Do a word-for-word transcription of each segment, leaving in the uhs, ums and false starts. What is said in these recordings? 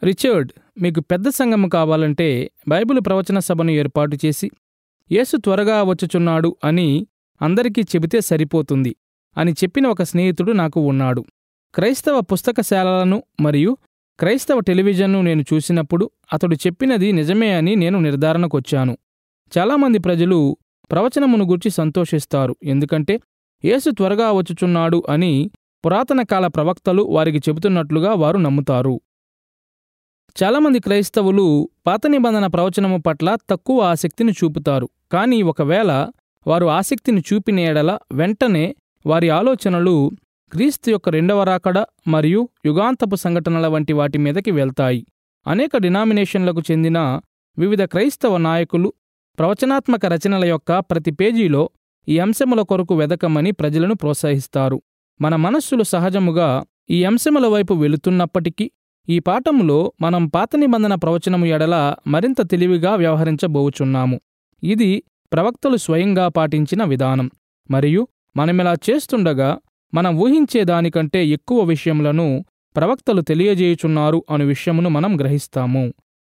Richard, మీకు పెద్ద సంఘము కావాలంటే బైబిల్ ప్రవచన సభను ఏర్పాటు చేసి యేసు త్వరగా వచ్చుచున్నాడు అని అందరికీ చెబితే సరిపోతుంది అని చెప్పిన ఒక స్నేహితుడు నాకు ఉన్నాడు. క్రైస్తవ పుస్తకశాలలను మరియు క్రైస్తవ టెలివిజన్ను నేను చూసినప్పుడు అతడు చెప్పినది నిజమే అని నేను నిర్ధారణకొచ్చాను. చాలామంది ప్రజలు ప్రవచనమును గూర్చి సంతోషిస్తారు, ఎందుకంటే యేసు త్వరగా వచ్చుచున్నాడు అని పురాతన కాల ప్రవక్తలు వారికి చెబుతున్నట్లుగా వారు నమ్ముతారు. చాలామంది క్రైస్తవులు పాత నిబంధన ప్రవచనము పట్ల తక్కువ ఆసక్తిని చూపుతారు. కానీ ఒకవేళ వారు ఆసక్తిని చూపిన ఎడల వెంటనే వారి ఆలోచనలు క్రీస్తు యొక్క రెండవ రాకడ మరియు యుగాంతపు సంఘటనల వంటి వాటి మీదకి వెళ్తాయి. అనేక డినామినేషన్లకు చెందిన వివిధ క్రైస్తవ నాయకులు ప్రవచనాత్మక రచనల యొక్క ప్రతి పేజీలో ఈ అంశముల కొరకు వెదకమని ప్రజలను ప్రోత్సహిస్తారు. మన మనస్సులు సహజముగా ఈ అంశముల వైపు వెళుతున్నప్పటికీ ఈ పాఠములో మనం పాత నిబంధన ప్రవచనము ఎడల మరింత తెలివిగా వ్యవహరించబోచున్నాము. ఇది ప్రవక్తలు స్వయంగా పాటించిన విధానం, మరియు మనమిలా చేస్తుండగా మనం ఊహించే దానికంటే ఎక్కువ విషయములను ప్రవక్తలు తెలియజేయుచున్నారు అను విషయమును మనం గ్రహిస్తాము.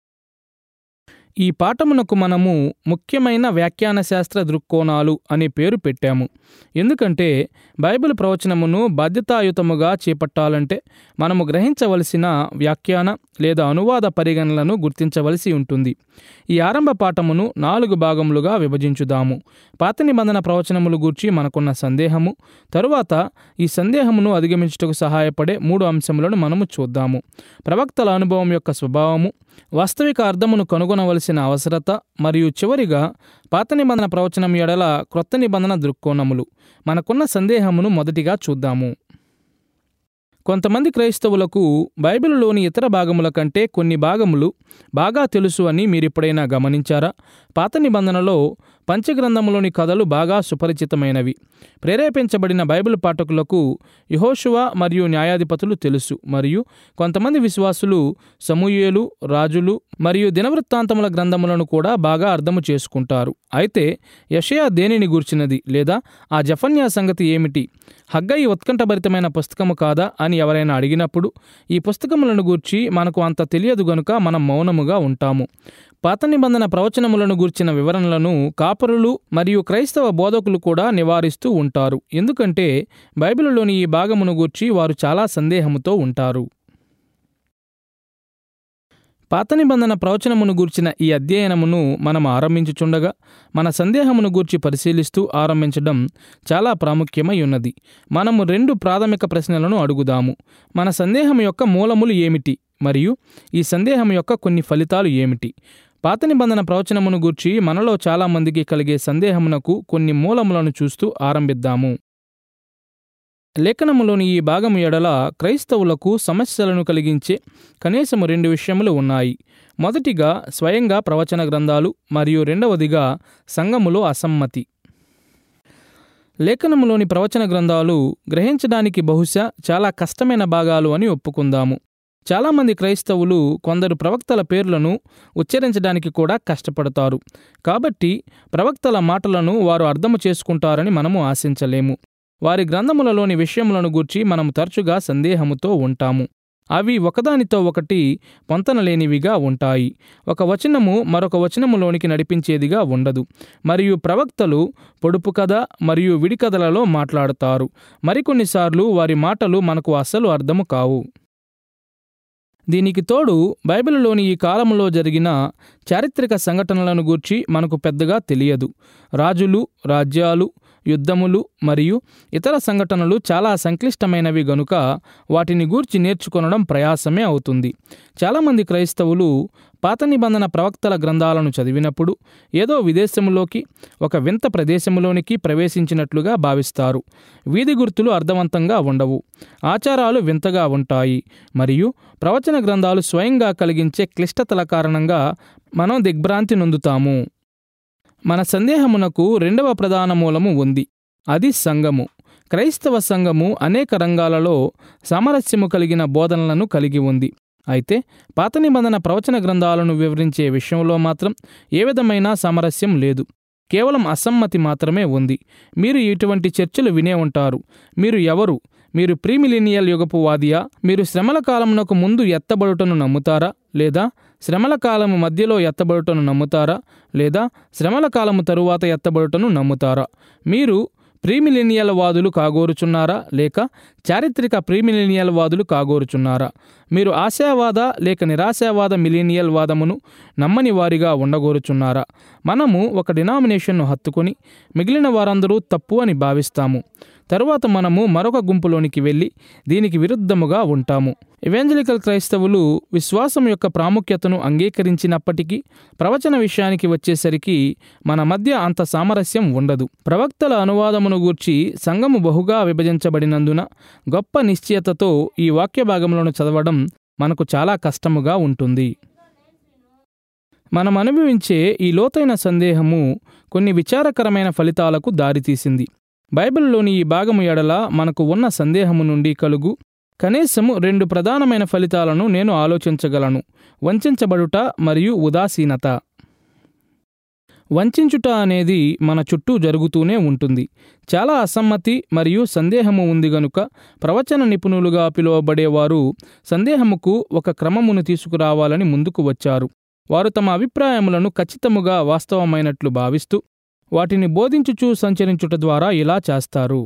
ఈ పాఠమునకు మనము ముఖ్యమైన వ్యాఖ్యాన శాస్త్ర దృక్కోణాలు అనే పేరు పెట్టాము. ఎందుకంటే బైబిల్ ప్రవచనమును బాధ్యతాయుతముగా చేపట్టాలంటే మనము గ్రహించవలసిన వ్యాఖ్యాన లేదా అనువాద పరిగణనలను గుర్తించవలసి ఉంటుంది. ఈ ఆరంభ పాఠమును నాలుగు భాగములుగా విభజించుదాము. పాత నిబంధన ప్రవచనములు గూర్చి మనకున్న సందేహము, తరువాత ఈ సందేహమును అధిగమించుటకు సహాయపడే మూడు అంశములను మనము చూద్దాము. ప్రవక్తల అనుభవం యొక్క స్వభావము, వాస్తవిక అర్థమును కనుగొనవలసిన అవసరత, మరియు చివరిగా పాత నిబంధన ప్రవచనం ఎడల క్రొత్త నిబంధన దృక్కోణములు. మనకున్న సందేహమును మొదటిగా చూద్దాము. కొంతమంది క్రైస్తవులకు బైబిలులోని ఇతర భాగముల కంటే కొన్ని భాగములు బాగా తెలుసు అని మీరెప్పుడైనా గమనించారా? పాత నిబంధనలో పంచగ్రంథములోని కథలు బాగా సుపరిచితమైనవి. ప్రేరేపించబడిన బైబిల్ పాఠకులకు యెహోషువ మరియు న్యాయాధిపతులు తెలుసు, మరియు కొంతమంది విశ్వాసులు సమూయేలు, రాజులు మరియు దినవృత్తాంతముల గ్రంథములను కూడా బాగా అర్థము చేసుకుంటారు. అయితే యెషయా దేనిని గూర్చినది, లేదా ఆ జెఫన్యా సంగతి ఏమిటి? హగ్గయి ఉత్కంఠభరితమైన పుస్తకము కాదా అని ఎవరైనా అడిగినప్పుడు ఈ పుస్తకములను గూర్చి మనకు అంత తెలియదు గనుక మనం మౌనముగా ఉంటాము. పాత నిబంధన ప్రవచనములను గూర్చిన వివరణలను కాపరులు మరియు క్రైస్తవ బోధకులు కూడా నివారిస్తూ ఉంటారు, ఎందుకంటే బైబిలులోని ఈ భాగమును గూర్చి వారు చాలా సందేహముతో ఉంటారు. పాత నిబంధన ప్రవచనమును గూర్చిన ఈ అధ్యయనమును మనం ఆరంభించుచుండగా మన సందేహమును గూర్చి పరిశీలిస్తూ ఆరంభించడం చాలా ప్రాముఖ్యమై ఉన్నది. మనము రెండు ప్రాథమిక ప్రశ్నలను అడుగుదాము. మన సందేహం యొక్క మూలములు ఏమిటి, మరియు ఈ సందేహం యొక్క కొన్ని ఫలితాలు ఏమిటి? పాత నిబంధన ప్రవచనమును గూర్చి మనలో చాలామందికి కలిగే సందేహమునకు కొన్ని మూలములను చూస్తూ ఆరంభిద్దాము. లేఖనములోని ఈ భాగము ఎడల క్రైస్తవులకు సమస్యలను కలిగించే కనీసము రెండు విషయములు ఉన్నాయి. మొదటిగా స్వయంగా ప్రవచన గ్రంథాలు, మరియు రెండవదిగా సంఘములో అసమ్మతి. లేఖనములోని ప్రవచన గ్రంథాలు గ్రహించడానికి బహుశా చాలా కష్టమైన భాగాలు అని ఒప్పుకుందాము. చాలామంది క్రైస్తవులు కొందరు ప్రవక్తల పేర్లను ఉచ్చరించడానికి కూడా కష్టపడతారు, కాబట్టి ప్రవక్తల మాటలను వారు అర్థము చేసుకుంటారని మనము ఆశించలేము. వారి గ్రంథములలోని విషయములను గూర్చి మనము తరచుగా సందేహముతో ఉంటాము. అవి ఒకదానితో ఒకటి పొంతనలేనివిగా ఉంటాయి. ఒక వచనము మరొక వచనములోనికి నడిపించేదిగా ఉండదు, మరియు ప్రవక్తలు పొడుపు కథ మరియు విడికథలలో మాట్లాడతారు. మరికొన్నిసార్లు వారి మాటలు మనకు అస్సలు అర్థము కావు. దీనికి తోడు బైబిలులోని ఈ కాలములో జరిగిన చారిత్రక సంఘటనలను గూర్చి మనకు పెద్దగా తెలియదు. రాజులు, రాజ్యాలు, యుద్ధములు మరియు ఇతర సంఘటనలు చాలా సంక్లిష్టమైనవి గనుక వాటిని గూర్చి నేర్చుకొనడం ప్రయాసమే అవుతుంది. చాలామంది క్రైస్తవులు పాత నిబంధన ప్రవక్తల గ్రంథాలను చదివినప్పుడు ఏదో విదేశములోకి, ఒక వింత ప్రదేశములోనికి ప్రవేశించినట్లుగా భావిస్తారు. వీధి గుర్తులు అర్థవంతంగా ఉండవు, ఆచారాలు వింతగా ఉంటాయి, మరియు ప్రవచన గ్రంథాలు స్వయంగా కలిగించే క్లిష్టతల కారణంగా మనం దిగ్భ్రాంతి నొందుతాము. మన సందేహమునకు రెండవ ప్రధాన మూలము ఉంది, అది సంఘము. క్రైస్తవ సంఘము అనేక రంగాలలో సామరస్యము కలిగిన బోధనలను కలిగి ఉంది. అయితే పాత నిబంధన ప్రవచన గ్రంథాలను వివరించే విషయంలో మాత్రం ఏ విధమైన సామరస్యం లేదు. కేవలం అసమ్మతి మాత్రమే ఉంది. మీరు ఇటువంటి చర్చలు వినే ఉంటారు. మీరు ఎవరు? మీరు ప్రీమిలీనియల్ యుగపు వాదియా? మీరు శ్రమల కాలమునకు ముందు ఎత్తబడుటను నమ్ముతారా, లేదా శ్రమల కాలము మధ్యలో ఎత్తబడుటను నమ్ముతారా, లేదా శ్రమల కాలము తరువాత ఎత్తబడుటను నమ్ముతారా? మీరు ప్రీమిలీనియల్ వాదులు కాగోరుచున్నారా, లేక చారిత్రక ప్రీమిలీనియల్ వాదులు కాగోరుచున్నారా? మీరు ఆశావాద లేక నిరాశావాద మిలీనియల్ వాదమును నమ్మని వారిగా ఉండగోరుచున్నారా? మనము ఒక డినామినేషన్ను హత్తుకొని మిగిలిన వారందరూ తప్పు అని భావిస్తాము. తరువాత మనము మరొక గుంపులోనికి వెళ్ళి దీనికి విరుద్ధముగా ఉంటాము. ఎవాంజలికల్ క్రైస్తవులు విశ్వాసం యొక్క ప్రాముఖ్యతను అంగీకరించినప్పటికీ ప్రవచన విషయానికి వచ్చేసరికి మన మధ్య అంత సామరస్యం ఉండదు. ప్రవక్తల అనువాదమును గూర్చి సంఘము బహుగా విభజించబడినందున గొప్ప నిశ్చయతతో ఈ వాక్య భాగములను చదవడం మనకు చాలా కష్టముగా ఉంటుంది. మనం అనుభవించే ఈ లోతైన సందేహము కొన్ని విచారకరమైన ఫలితాలకు దారితీసింది. బైబిల్లోని ఈ భాగము ఎడల మనకు ఉన్న సందేహము నుండి కలుగు కనీసము రెండు ప్రధానమైన ఫలితాలను నేను ఆలోచించగలను: వంచించబడుట మరియు ఉదాసీనత. వంచించుట అనేది మన చుట్టూ జరుగుతూనే ఉంటుంది. చాలా అసమ్మతి మరియు సందేహము ఉంది గనుక ప్రవచన నిపుణులుగా పిలువబడేవారు సందేహముకు ఒక క్రమమును తీసుకురావాలని ముందుకు వచ్చారు. వారు తమ అభిప్రాయములను ఖచ్చితముగా వాస్తవమైనట్లు భావిస్తూ వాటిని బోధించుచూ సంచరించుట ద్వారా ఇలా చేస్తారు.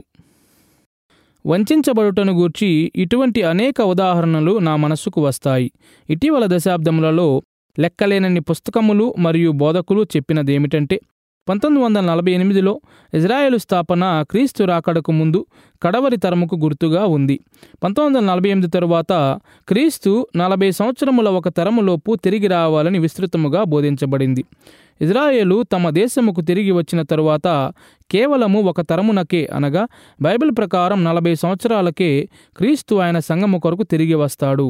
వంచించబడుటను గూర్చి ఇటువంటి అనేక ఉదాహరణలు నా మనస్సుకు వస్తాయి. ఇటీవల దశాబ్దములలో లెక్కలేనన్ని పుస్తకములు మరియు బోధకులు చెప్పినదేమిటంటే, పంతొమ్మిది వందల నలభై ఎనిమిదిలో ఇజ్రాయేలు స్థాపన క్రీస్తు రాకడకు ముందు కడవరి తరముకు గుర్తుగా ఉంది. పంతొమ్మిది వందల నలభై ఎనిమిది తరువాత క్రీస్తు నలభై సంవత్సరముల ఒక తరములోపు తిరిగి రావాలని విస్తృతముగా బోధించబడింది. ఇజ్రాయేలు తమ దేశముకు తిరిగి వచ్చిన తరువాత కేవలము ఒక తరమునకే, అనగా బైబిల్ ప్రకారం నలభై సంవత్సరాలకే క్రీస్తు ఆయన సంఘము కొరకు తిరిగి వస్తాడు.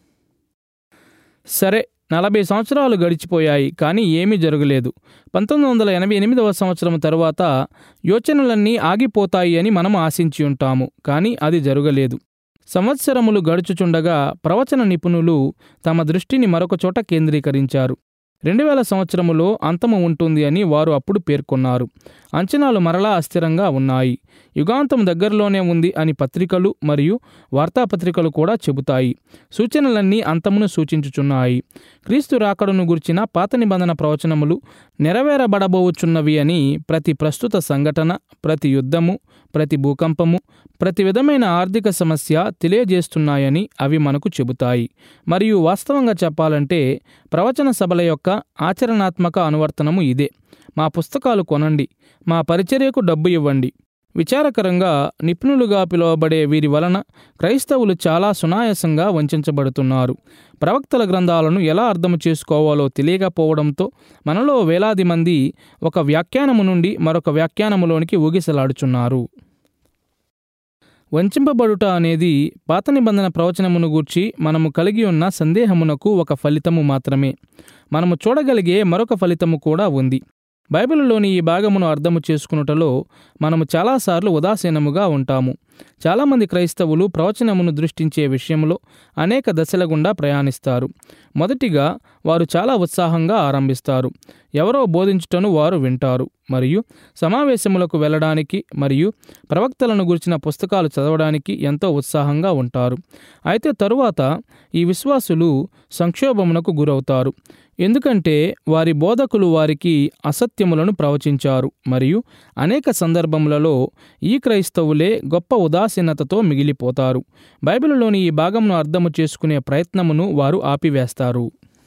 సరే, నలభై సంవత్సరాలు గడిచిపోయాయి, కానీ ఏమీ జరగలేదు. పంతొమ్మిది వందల ఎనభై ఎనిమిదవ సంవత్సరం తరువాత యోచనలన్నీ ఆగిపోతాయి అని మనం ఆశించి ఉంటాము, కానీ అది జరగలేదు. సంవత్సరములు గడుచుచుండగా ప్రవచన నిపుణులు తమ దృష్టిని మరొక చోట కేంద్రీకరించారు. రెండు వేల సంవత్సరములో అంతము ఉంటుంది అని వారు అప్పుడు పేర్కొన్నారు. అంచనాలు మరలా అస్థిరంగా ఉన్నాయి. యుగాంతం దగ్గరలోనే ఉంది అని పత్రికలు మరియు వార్తాపత్రికలు కూడా చెబుతాయి. సూచనలన్నీ అంతమును సూచించుచున్నాయి. క్రీస్తు రాకడను గుర్చిన పాత నిబంధన ప్రవచనములు నెరవేరబడబోచున్నవి అని ప్రతి ప్రస్తుత సంఘటన, ప్రతి యుద్ధము, ప్రతి భూకంపము, ప్రతి విధమైన ఆర్థిక సమస్య తెలియజేస్తున్నాయని అవి మనకు చెబుతాయి. మరియు వాస్తవంగా చెప్పాలంటే ప్రవచన సభల యొక్క ఆచరణాత్మక అనువర్తనము ఇదే: మా పుస్తకాలు కొనండి, మా పరిచర్యకు డబ్బు ఇవ్వండి. విచారకరంగా నిపుణులుగా పిలువబడే వీరి వలన క్రైస్తవులు చాలా సునాయాసంగా వంచబడుతున్నారు. ప్రవక్తల గ్రంథాలను ఎలా అర్థం చేసుకోవాలో తెలియకపోవడంతో మనలో వేలాది మంది ఒక వ్యాఖ్యానము నుండి మరొక వ్యాఖ్యానములోనికి ఊగిసలాడుచున్నారు. వంచింపబడుట అనేది పాత నిబంధన ప్రవచనమును గూర్చి మనము కలిగి ఉన్న సందేహమునకు ఒక ఫలితము మాత్రమే. మనము చూడగలిగే మరొక ఫలితము కూడా ఉంది. బైబిలులోని ఈ భాగమును అర్థము చేసుకునుటలో మనము చాలాసార్లు ఉదాసీనముగా ఉంటాము. చాలామంది క్రైస్తవులు ప్రవచనమును దృష్టించే విషయంలో అనేక దశల గుండా ప్రయాణిస్తారు. మొదటిగా వారు చాలా ఉత్సాహంగా ఆరంభిస్తారు. ఎవరో బోధించుటను వారు వింటారు మరియు సమావేశములకు వెళ్ళడానికి మరియు ప్రవక్తలను గురించిన పుస్తకాలు చదవడానికి ఎంతో ఉత్సాహంగా ఉంటారు. అయితే తరువాత ఈ విశ్వాసులు సంక్షోభమునకు గురవుతారు. ఎందుకంటే వారి బోధకులు వారికి అసత్యములను ప్రవచించారు మరియు అనేక సందర్భములలో ఈ క్రైస్తవులే గొప్ప ఉదాసీనతతో మిగిలిపోతారు. బైబిలులోని ఈ భాగమును అర్థము చేసుకునే ప్రయత్నమును వారు ఆపివేస్తారు.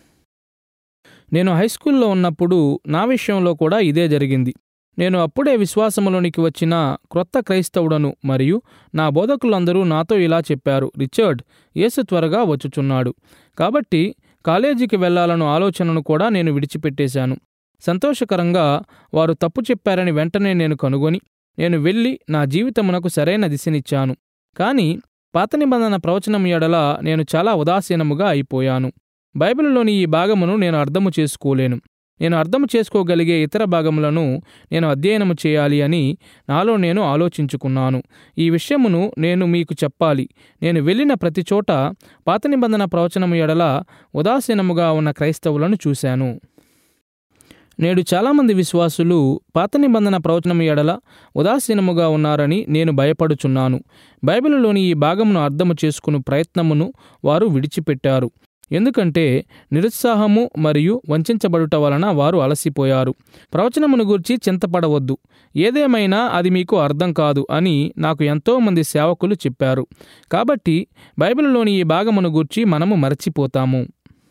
నేను హైస్కూల్లో ఉన్నప్పుడు నా విషయంలో కూడా ఇదే జరిగింది. నేను అప్పుడే విశ్వాసములోనికి వచ్చిన క్రొత్త క్రైస్తవుడను మరియు నా బోధకులందరూ నాతో ఇలా చెప్పారు: రిచర్డ్, యేసు త్వరగా వచ్చుచున్నాడు. కాబట్టి కాలేజీకి వెళ్లాలన్న ఆలోచనను కూడా నేను విడిచిపెట్టేశాను. సంతోషకరంగా వారు తప్పు చెప్పారని వెంటనే నేను కనుగొని నేను వెళ్ళి నా జీవితమునకు సరైన దిశనిచ్చాను. కానీ పాత నిబంధన ప్రవచనం ఎడల నేను చాలా ఉదాసీనముగా అయిపోయాను. బైబిలులోని ఈ భాగమును నేను అర్థము చేసుకోలేను. నేను అర్థము చేసుకోగలిగే ఇతర భాగములను నేను అధ్యయనము చేయాలి అని నాలో నేను ఆలోచించుకున్నాను. ఈ విషయమును నేను మీకు చెప్పాలి. నేను వెళ్ళిన ప్రతి చోట పాత నిబంధన ప్రవచనము ఎడల ఉదాసీనముగా ఉన్న క్రైస్తవులను చూశాను. నేడు చాలామంది విశ్వాసులు పాత నిబంధన ప్రవచనము ఎడల ఉదాసీనముగా ఉన్నారని నేను భయపడుచున్నాను. బైబిలులోని ఈ భాగమును అర్థము చేసుకుని ప్రయత్నమును వారు విడిచిపెట్టారు. ఎందుకంటే నిరుత్సాహము మరియు వంచబడుట వలన వారు అలసిపోయారు. ప్రవచనమును గూర్చి చింతపడవద్దు, ఏదేమైనా అది మీకు అర్థం కాదు అని నాకు ఎంతోమంది సేవకులు చెప్పారు. కాబట్టి బైబిలులోని ఈ భాగమును గూర్చి మనము మరచిపోతాము.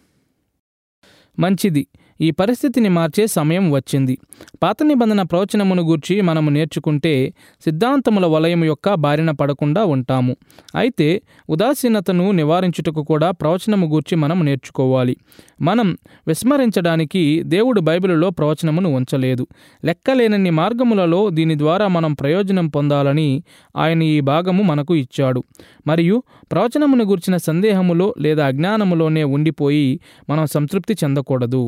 మంచిది, ఈ పరిస్థితిని మార్చే సమయం వచ్చింది. పాత నిబంధన ప్రవచనమును గూర్చి మనము నేర్చుకుంటే సిద్ధాంతముల వలయం యొక్క బారిన పడకుండా ఉంటాము. అయితే ఉదాసీనతను నివారించుటకు కూడా ప్రవచనము గూర్చి మనం నేర్చుకోవాలి. మనం విస్మరించడానికి దేవుడు బైబిలులో ప్రవచనమును ఉంచలేదు. లెక్కలేనన్ని మార్గములలో దీని ద్వారా మనం ప్రయోజనం పొందాలని ఆయన ఈ భాగము మనకు ఇచ్చాడు. మరియు ప్రవచనమును గూర్చిన సందేహములో లేదా అజ్ఞానములోనే ఉండిపోయి మనం సంతృప్తి చెందకూడదు.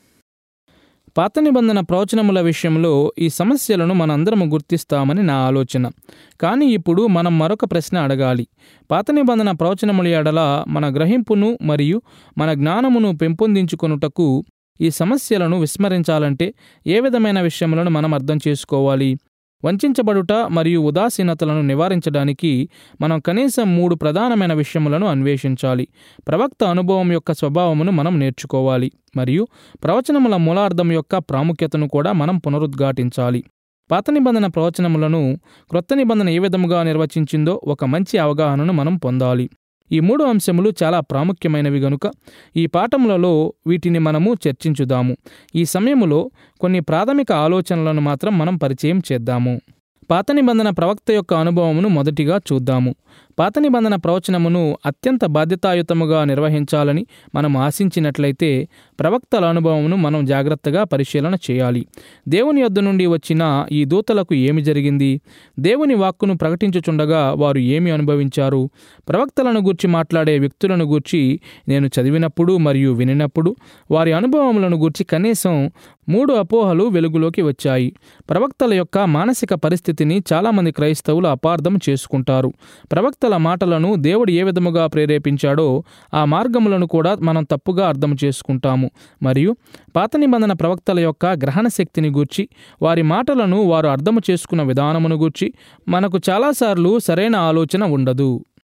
పాత నిబంధన ప్రవచనముల విషయంలో ఈ సమస్యలను మనందరము గుర్తిస్తామని నా ఆలోచన. కానీ ఇప్పుడు మనం మరొక ప్రశ్న అడగాలి. పాత నిబంధన ప్రవచనముల ఎడల మన గ్రహింపును మరియు మన జ్ఞానమును పెంపొందించుకొనుటకు ఈ సమస్యలను విస్మరించాలంటే ఏ విధమైన విషయములను మనం అర్థం చేసుకోవాలి? వంచబడుట మరియు ఉదాసీనతలను నివారించడానికి మనం కనీసం మూడు ప్రధానమైన విషయములను అన్వేషించాలి. ప్రవక్త అనుభవం యొక్క స్వభావమును మనం నేర్చుకోవాలి మరియు ప్రవచనముల మూలార్థం యొక్క ప్రాముఖ్యతను కూడా మనం పునరుద్ఘాటించాలి. పాత నిబంధన ప్రవచనములను క్రొత్త నిబంధన ఏ విధముగా నిర్వచించిందో ఒక మంచి అవగాహనను మనం పొందాలి. ఈ మూడు అంశములు చాలా ప్రాముఖ్యమైనవి గనుక ఈ పాఠములలో వీటిని మనము చర్చించుదాము. ఈ సమయములో కొన్ని ప్రాథమిక ఆలోచనలను మాత్రం మనం పరిచయం చేద్దాము. పాత నిబంధన ప్రవక్త యొక్క అనుభవమును మొదటిగా చూద్దాము. పాత నిబంధన ప్రవచనమును అత్యంత బాధ్యతాయుతముగా నిర్వహించాలని మనం ఆశించినట్లయితే ప్రవక్తల అనుభవమును మనం జాగ్రత్తగా పరిశీలన చేయాలి. దేవుని యొద్ద నుండి వచ్చిన ఈ దూతలకు ఏమి జరిగింది? దేవుని వాక్కును ప్రకటించుచుండగా వారు ఏమి అనుభవించారు? ప్రవక్తలను గూర్చి మాట్లాడే వ్యక్తులను గూర్చి నేను చదివినప్పుడు మరియు వినినప్పుడు వారి అనుభవములను గూర్చి కనీసం మూడు అపోహలు వెలుగులోకి వచ్చాయి. ప్రవక్తల యొక్క మానసిక పరిస్థితిని చాలామంది క్రైస్తవులు అపార్థం చేసుకుంటారు. ప్రవక్తల మాటలను దేవుడు ఏ విధముగా ప్రేరేపించాడో ఆ మార్గములను కూడా మనం తప్పుగా అర్థం చేసుకుంటాము. మరియు పాత నిబంధన ప్రవక్తల యొక్క గ్రహణ శక్తిని గూర్చి, వారి మాటలను వారు అర్థము చేసుకున్న విధానమును గూర్చి మనకు చాలాసార్లు సరైన ఆలోచన ఉండదు.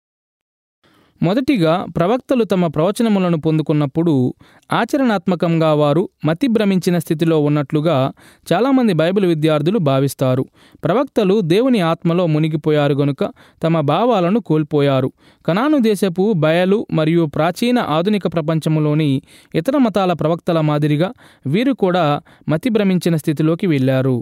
మొదటిగా, ప్రవక్తలు తమ ప్రవచనములను పొందుకున్నప్పుడు ఆచరణాత్మకంగా వారు మతి భ్రమించిన స్థితిలో ఉన్నట్లుగా చాలామంది బైబిల్ విద్యార్థులు భావిస్తారు. ప్రవక్తలు దేవుని ఆత్మలో మునిగిపోయారు గనుక తమ భావాలను కోల్పోయారు. కనాను దేశపు బయలు మరియు ప్రాచీన ఆధునిక ప్రపంచములోని ఇతర మతాల ప్రవక్తల మాదిరిగా వీరు కూడా మతి భ్రమించిన స్థితిలోకి వెళ్ళారు.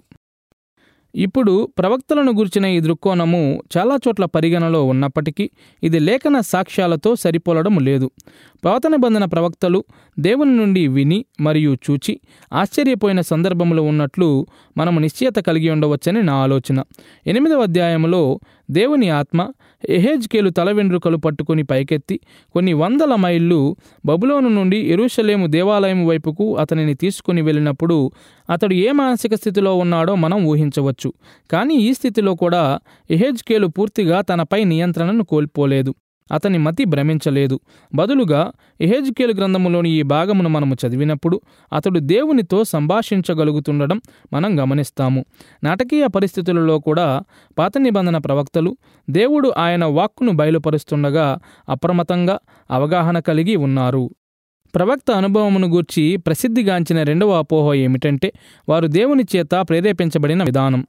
ఇప్పుడు ప్రవక్తలను గురించిన ఈ దృక్కోణము చాలా చోట్ల పరిగణలో ఉన్నప్పటికీ ఇది లేఖన సాక్ష్యాలతో సరిపోలడం లేదు. పాత నిబంధన ప్రవక్తలు దేవుని నుండి విని మరియు చూచి ఆశ్చర్యపోయిన సందర్భములు ఉన్నట్లు మనము నిశ్చయత కలిగి ఉండవచ్చని నా ఆలోచన. ఎనిమిదవ అధ్యాయములో దేవుని ఆత్మ యెహెజ్కేలు తల వెండ్రుకలు పట్టుకుని పైకెత్తి కొన్ని వందల మైళ్ళు బబులోను నుండి యెరూషలేము దేవాలయం వైపుకు అతనిని తీసుకుని వెళ్ళినప్పుడు అతడు ఏ మానసిక స్థితిలో ఉన్నాడో మనం ఊహించవచ్చు. కానీ ఈ స్థితిలో కూడా యెహెజ్కేలు పూర్తిగా తనపై నియంత్రణను కోల్పోలేదు. అతని మతి భ్రమించలేదు. బదులుగా యెహెజ్కేలు గ్రంథములోని ఈ భాగమును మనము చదివినప్పుడు అతడు దేవునితో సంభాషించగలుగుతుండడం మనం గమనిస్తాము. నాటకీయ పరిస్థితులలో కూడా పాత నిబంధన ప్రవక్తలు దేవుడు ఆయన వాక్కును బయలుపరుస్తుండగా అప్రమత్తంగా అవగాహన కలిగి ఉన్నారు. ప్రవక్త అనుభవమును గూర్చి ప్రసిద్ధిగాంచిన రెండవ అపోహ ఏమిటంటే వారు దేవుని చేత ప్రేరేపించబడిన విధానం.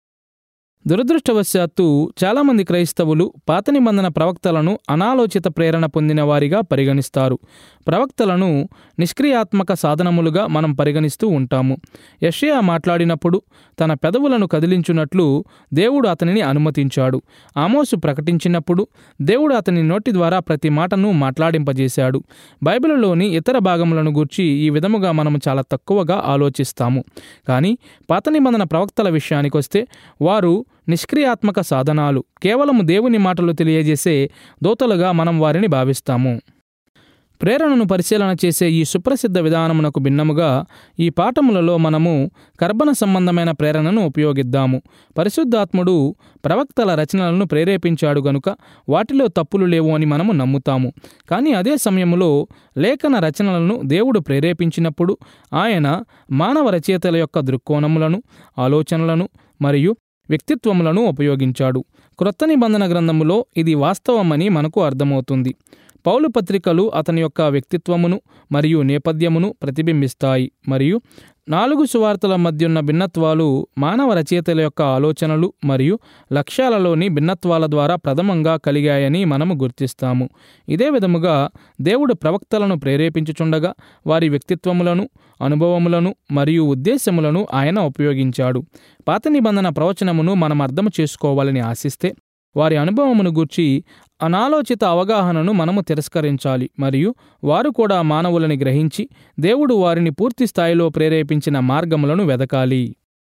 దురదృష్టవశాత్తు చాలామంది క్రైస్తవులు పాత నిబంధన ప్రవక్తలను అనాలోచిత ప్రేరణ పొందిన వారిగా పరిగణిస్తారు. ప్రవక్తలను నిష్క్రియాత్మక సాధనములుగా మనం పరిగణిస్తూ ఉంటాము. యెషయా మాట్లాడినప్పుడు తన పెదవులను కదిలించున్నట్లు దేవుడు అతనిని అనుమతించాడు. ఆమోసు ప్రకటించినప్పుడు దేవుడు అతని నోటి ద్వారా ప్రతి మాటను మాట్లాడింపజేశాడు. బైబిలులోని ఇతర భాగములను గూర్చి ఈ విధముగా మనము చాలా తక్కువగా ఆలోచిస్తాము. కానీ పాత నిబంధన ప్రవక్తల విషయానికొస్తే వారు నిష్క్రియాత్మక సాధనాలు, కేవలం దేవుని మాటలు తెలియజేసే దూతలుగా మనం వారిని భావిస్తాము. ప్రేరణను పరిశీలన చేసే ఈ సుప్రసిద్ధ విధానమునకు భిన్నముగా ఈ పాఠములలో మనము కర్బన సంబంధమైన ప్రేరణను ఉపయోగిద్దాము. పరిశుద్ధాత్ముడు ప్రవక్తల రచనలను ప్రేరేపించాడు గనుక వాటిలో తప్పులు లేవు అని మనము నమ్ముతాము. కానీ అదే సమయంలో లేఖన రచనలను దేవుడు ప్రేరేపించినప్పుడు ఆయన మానవ రచయితల యొక్క దృక్కోణములను, ఆలోచనలను మరియు వ్యక్తిత్వములను ఉపయోగించాడు. క్రొత్త నిబంధన గ్రంథములో ఇది వాస్తవమని మనకు అర్థమవుతుంది. పౌలు పత్రికలు అతని యొక్క వ్యక్తిత్వమును మరియు నేపథ్యమును ప్రతిబింబిస్తాయి మరియు నాలుగు సువార్తల మధ్యున్న భిన్నత్వాలు మానవ రచయితల యొక్క ఆలోచనలు మరియు లక్ష్యాలలోని భిన్నత్వాల ద్వారా ప్రథమంగా కలిగాయని మనము గుర్తిస్తాము. ఇదే విధముగా దేవుడు ప్రవక్తలను ప్రేరేపించుచుండగా వారి వ్యక్తిత్వములను, అనుభవములను మరియు ఉద్దేశములను ఆయన ఉపయోగించాడు. పాత నిబంధన ప్రవచనమును మనం అర్థం చేసుకోవాలని ఆశిస్తే వారి అనుభవమును గూర్చి అనాలోచిత అవగాహనను మనము తిరస్కరించాలి మరియు వారు కూడా మానవులని గ్రహించి దేవుడు వారిని పూర్తి స్థాయిలో ప్రేరేపించిన మార్గములను వెదకాలి.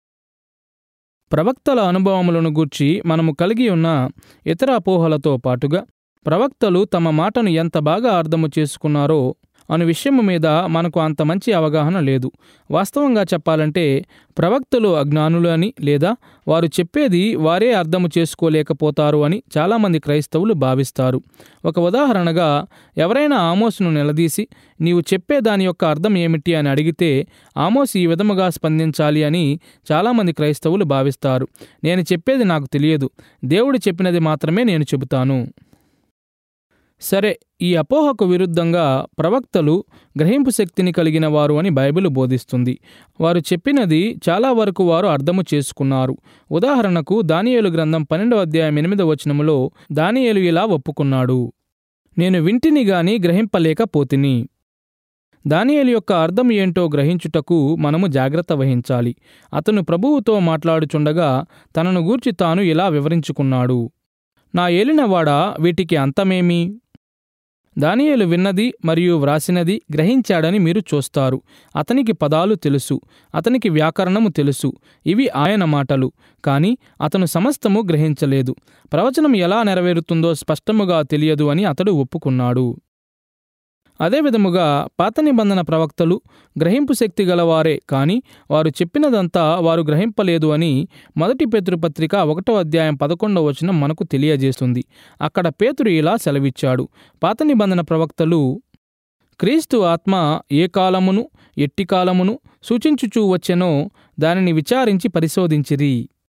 ప్రవక్తల అనుభవములను గూర్చి మనము కలిగి ఉన్న ఇతర అపోహలతో పాటుగా ప్రవక్తలు తమ మాటను ఎంత బాగా అర్థము చేసుకున్నారో అను విషయము మీద మనకు అంత మంచి అవగాహన లేదు. వాస్తవంగా చెప్పాలంటే ప్రవక్తలు అజ్ఞానులు అని లేదా వారు చెప్పేది వారే అర్థము చేసుకోలేకపోతారు అని చాలామంది క్రైస్తవులు భావిస్తారు. ఒక ఉదాహరణగా ఎవరైనా ఆమోసును నిలదీసి నీవు చెప్పే దాని యొక్క అర్థం ఏమిటి అని అడిగితే ఆమోసు ఈ విధముగా స్పందించాలి అని చాలామంది క్రైస్తవులు భావిస్తారు. నేను చెప్పేది నాకు తెలియదు, దేవుడు చెప్పినది మాత్రమే నేను చెబుతాను. సరే, ఈ అపోహకు విరుద్ధంగా ప్రవక్తలు గ్రహింపు శక్తిని కలిగిన వారు అని బైబిల్ బోధిస్తుంది. వారు చెప్పినది చాలా వరకు వారు అర్థము చేసుకున్నారు. ఉదాహరణకు దానియేలు గ్రంథం పన్నెండవ అధ్యాయం ఎనిమిదవ వచనములో దానియేలు ఇలా ఒప్పుకున్నాడు, నేను వింటిని గాని గ్రహింపలేకపోతిని. దానియేలు యొక్క అర్థం ఏంటో గ్రహించుటకు మనము జాగ్రత్త వహించాలి. అతను ప్రభువుతో మాట్లాడుచుండగా తనను గూర్చి తాను ఇలా వివరించుకున్నాడు, నా ఏలినవాడా వీటికి అంతమేమి? దానియేలు విన్నది మరియు వ్రాసినది గ్రహించాడని మీరు చూస్తారు. అతనికి పదాలు తెలుసు, అతనికి వ్యాకరణము తెలుసు, ఇవి ఆయన మాటలు. కానీ అతను సమస్తము గ్రహించలేదు. ప్రవచనం ఎలా నెరవేరుతుందో స్పష్టముగా తెలియదు అని అతడు ఒప్పుకున్నాడు. అదేవిధముగా పాత నిబంధన ప్రవక్తలు గ్రహింపు శక్తి గలవారే, కానీ వారు చెప్పినదంతా వారు గ్రహింపలేదు అని మొదటి పేతురు పత్రిక ఒకటో అధ్యాయం పదకొండవ వచనం మనకు తెలియజేస్తుంది. అక్కడ పేతురు ఇలా సెలవిచ్చాడు, పాత నిబంధన ప్రవక్తలు క్రీస్తు ఆత్మ ఏ కాలమును ఎట్టి కాలమును సూచించుచూ వచ్చెనో దానిని విచారించి పరిశోధించిరి.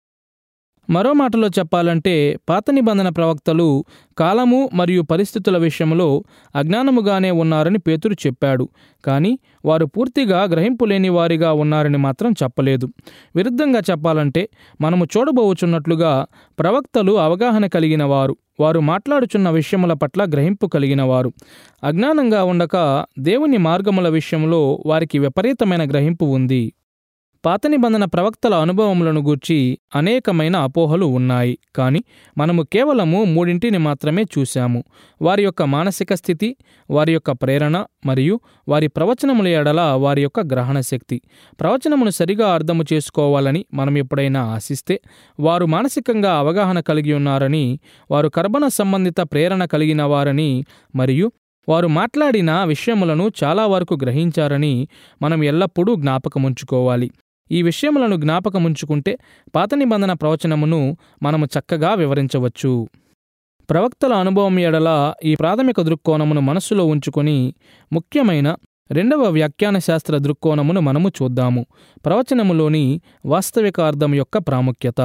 మరో మాటలో చెప్పాలంటే పాత నిబంధన ప్రవక్తలు కాలము మరియు పరిస్థితుల విషయంలో అజ్ఞానముగానే ఉన్నారని పేతురు చెప్పాడు. కానీ వారు పూర్తిగా గ్రహింపు లేని వారిగా ఉన్నారని మాత్రం చెప్పలేదు. విరుద్ధంగా చెప్పాలంటే మనము చూడబోచున్నట్లుగా ప్రవక్తలు అవగాహన కలిగిన వారు, వారు మాట్లాడుచున్న విషయముల పట్ల గ్రహింపు కలిగిన వారు. అజ్ఞానంగా ఉండక దేవుని మార్గముల విషయంలో వారికి విపరీతమైన గ్రహింపు ఉంది. పాత నిబంధన ప్రవక్తల అనుభవములను గూర్చి అనేకమైన అపోహలు ఉన్నాయి, కానీ మనము కేవలము మూడింటిని మాత్రమే చూశాము. వారి యొక్క మానసిక స్థితి, వారి యొక్క ప్రేరణ మరియు వారి ప్రవచనముల ఎడల వారి యొక్క గ్రహణ శక్తి. ప్రవచనమును సరిగా అర్థము చేసుకోవాలని మనం ఎప్పుడైనా ఆశిస్తే వారు మానసికంగా అవగాహన కలిగి ఉన్నారని, వారు కర్బన సంబంధిత ప్రేరణ కలిగిన వారని మరియు వారు మాట్లాడిన విషయములను చాలా వరకు గ్రహించారని మనం ఎల్లప్పుడూ జ్ఞాపకముంచుకోవాలి. ఈ విషయములను జ్ఞాపకముంచుకుంటే పాత నిబంధన ప్రవచనమును మనము చక్కగా వివరించవచ్చు. ప్రవక్తల అనుభవం ఎడల ఈ ప్రాథమిక దృక్కోణమును మనస్సులో ఉంచుకొని ముఖ్యమైన రెండవ వ్యాఖ్యాన శాస్త్ర దృక్కోణమును మనము చూద్దాము. ప్రవచనములోని వాస్తవిక అర్థం యొక్క ప్రాముఖ్యత.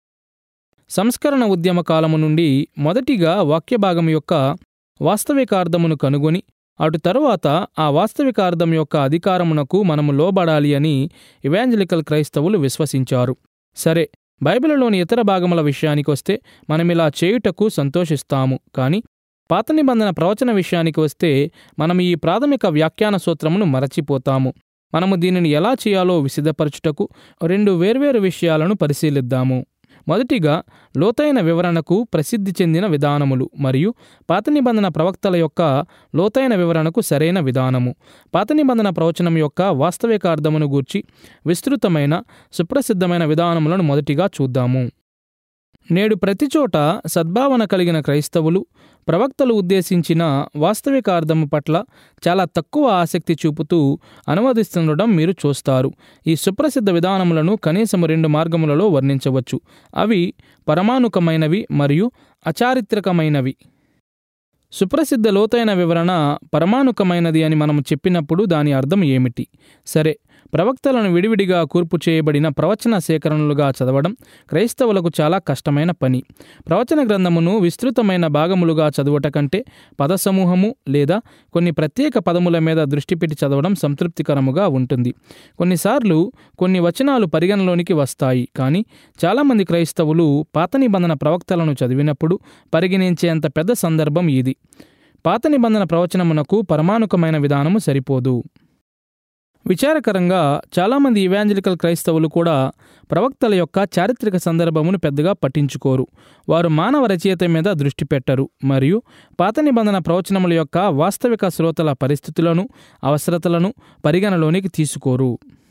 సంస్కరణ ఉద్యమ కాలము నుండి మొదటిగా వాక్యభాగం యొక్క వాస్తవికార్థమును కనుగొని అటు తరువాత ఆ వాస్తవికార్థం యొక్క అధికారమునకు మనము లోబడాలి అని ఇవాంజలికల్ క్రైస్తవులు విశ్వసించారు. సరే, బైబిలులోని ఇతర భాగముల విషయానికొస్తే మనమిలా చేయుటకు సంతోషిస్తాము. కానీ పాత నిబంధన ప్రవచన విషయానికి వస్తే మనం ఈ ప్రాథమిక వ్యాఖ్యాన సూత్రమును మరచిపోతాము. మనము దీనిని ఎలా చేయాలో విశదపరచుటకు రెండు వేర్వేరు విషయాలను పరిశీలిద్దాము. మొదటిగా లోతైన వివరణకు ప్రసిద్ధి చెందిన విధానములు మరియు పాత నిబంధన ప్రవక్తల యొక్క లోతైన వివరణకు సరైన విధానము. పాత నిబంధన ప్రవచనం యొక్క వాస్తవిక అర్థమును గూర్చి విస్తృతమైన సుప్రసిద్ధమైన విధానములను మొదటిగా చూద్దాము. నేడు ప్రతిచోట సద్భావన కలిగిన క్రైస్తవులు ప్రవక్తలు ఉద్దేశించిన వాస్తవిక అర్థము పట్ల చాలా తక్కువ ఆసక్తి చూపుతూ అనువదిస్తుండడం మీరు చూస్తారు. ఈ సుప్రసిద్ధ విధానములను కనీసము రెండు మార్గములలో వర్ణించవచ్చు. అవి పరమాణుకమైనవి మరియు అచారిత్రకమైనవి. సుప్రసిద్ధ లోతైన వివరణ పరమాణుకమైనది అని మనము చెప్పినప్పుడు దాని అర్థం ఏమిటి? సరే, ప్రవక్తలను విడివిడిగా కూర్పు చేయబడిన ప్రవచన సేకరణలుగా చదవడం క్రైస్తవులకు చాలా కష్టమైన పని. ప్రవచన గ్రంథమును విస్తృతమైన భాగములుగా చదువుట కంటే పదసమూహము లేదా కొన్ని ప్రత్యేక పదముల మీద దృష్టి పెట్టి చదవడం సంతృప్తికరముగా ఉంటుంది. కొన్నిసార్లు కొన్ని వచనాలు పరిగణలోనికి వస్తాయి, కానీ చాలామంది క్రైస్తవులు పాత నిబంధన ప్రవక్తలను చదివినప్పుడు పరిగణించేంత పెద్ద సందర్భం ఇది. పాత నిబంధన ప్రవచనమునకు పరమాణుకమైన విధానము సరిపోదు. విచారకరంగా చాలామంది ఇవాంజలికల్ క్రైస్తవులు కూడా ప్రవక్తల యొక్క చారిత్రక సందర్భమును పెద్దగా పట్టించుకోరు. వారు మానవ రచయిత మీద దృష్టి పెట్టరు మరియు పాత నిబంధన ప్రవచనముల యొక్క వాస్తవిక శ్రోతల పరిస్థితులను, అవసరతలను పరిగణలోనికి తీసుకోరు.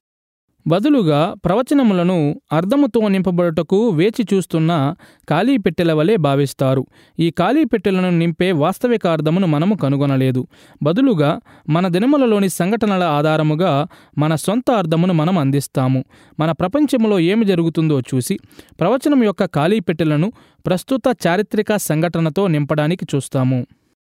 బదులుగా ప్రవచనములను అర్థముతో నింపబడుటకు వేచి చూస్తున్న ఖాళీ పెట్టెల వలె భావిస్తారు. ఈ ఖాళీ పెట్టెలను నింపే వాస్తవిక అర్థమును మనము కనుగొనలేదు. బదులుగా మన దినములలోని సంఘటనల ఆధారముగా మన సొంత అర్థమును మనం అందిస్తాము. మన ప్రపంచంలో ఏమి జరుగుతుందో చూసి ప్రవచనం యొక్క ఖాళీ పెట్టెలను ప్రస్తుత చారిత్రక సంఘటనతో నింపడానికి చూస్తాము.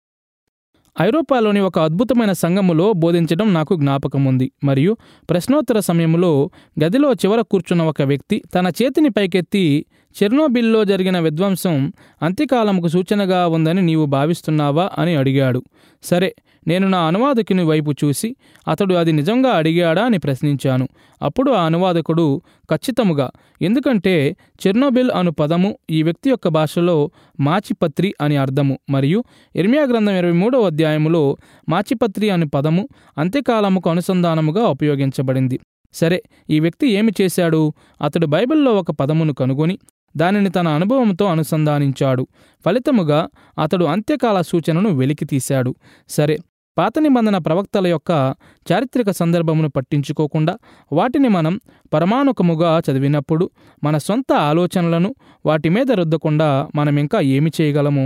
ఐరోపాలోని ఒక అద్భుతమైన సంఘములో బోధించడం నాకు జ్ఞాపకముంది మరియు ప్రశ్నోత్తర సమయంలో గదిలో చివర కూర్చున్న ఒక వ్యక్తి తన చేతిని పైకెత్తి, చెర్నోబిల్లో జరిగిన విధ్వంసం అంత్యకాలముకు సూచనగా ఉందని నీవు భావిస్తున్నావా అని అడిగాడు. సరే, నేను నా అనువాదకుని వైపు చూసి అతడు అది నిజంగా అడిగాడా అని ప్రశ్నించాను. అప్పుడు ఆ అనువాదకుడు ఖచ్చితముగా, ఎందుకంటే చెర్నోబిల్ అను పదము ఈ వ్యక్తి యొక్క భాషలో మాచిపత్రి అని అర్థము మరియు ఇర్మియా గ్రంథం ఇరవై మూడవ అధ్యాయములో మాచిపత్రి అను పదము అంత్యకాలముకు అనుసంధానముగా ఉపయోగించబడింది. సరే, ఈ వ్యక్తి ఏమి చేశాడు? అతడు బైబిల్లో ఒక పదమును కనుగొని దానిని తన అనుభవంతో అనుసంధానించాడు. ఫలితముగా అతడు అంత్యకాల సూచనను వెలికితీశాడు. సరే, పాత నిబంధన ప్రవక్తల యొక్క చారిత్రక సందర్భమును పట్టించుకోకుండా వాటిని మనం పరమాణుకముగా చదివినప్పుడు మన సొంత ఆలోచనలను వాటి మీద రుద్దకుండా మనం ఇంకా ఏమి చేయగలము?